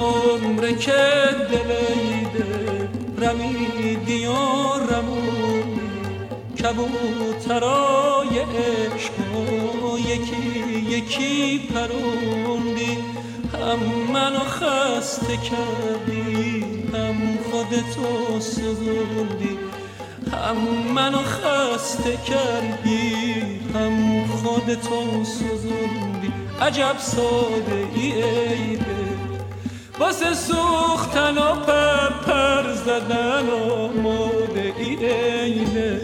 عمر که دلیده رمیدی و رمونی کبوترای عشق یکی یکی پروندی هم منو خسته کردی هم خودتو سوزوندی هم منو خسته کردی هم خودتو سوزوندی عجب ساده ای ایده واسه سوختن و پر زدن و ماده ای ایده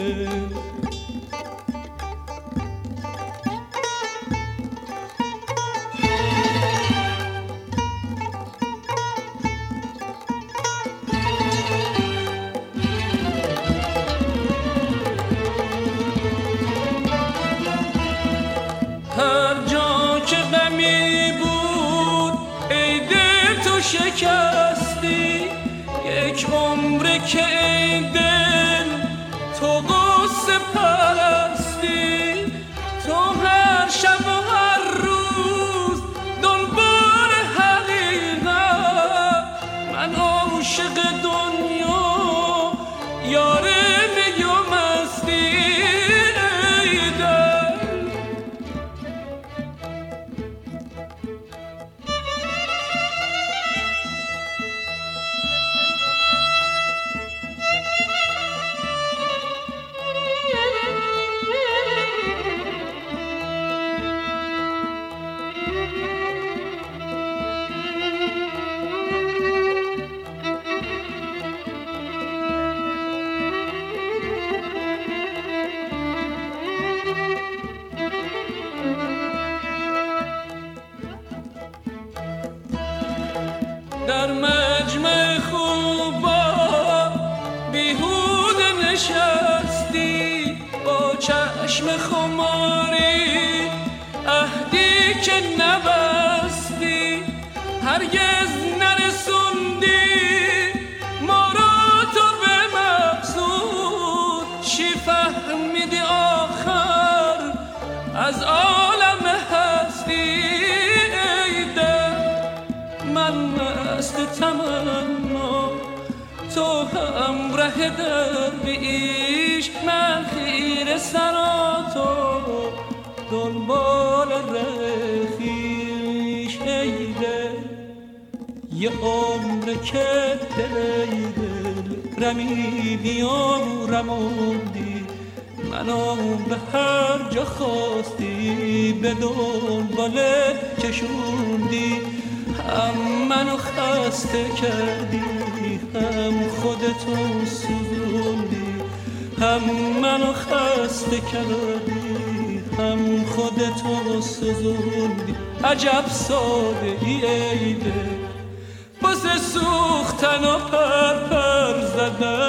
هر جا که غمی بود ای دل تو شکستی یک عمره که ای دل تو غصه پرستی تو هر شب و هر روز دنبال حقیقت من عاشق دنیا یاره میگم مستی در مجمع خوبا بیهوده نشستی با چشم خماری عهدی که نبستی هرگز نرسوندی ما را تو به مقصود چی فهمیدی آخر از عالم هستی من مست تمنا تو همراه درویش من خیره سراتو دنبال رخیش ایده یه عمر که دل رمیدی و رموندی منو به هر جا خواستی به دنبال کشوندی هم منو خسته کردی هم خودتو سوزوندی هم منو خسته کردی هم خودتو سوزوندی عجب ساده ای ایده واسه سوختن و پر زدن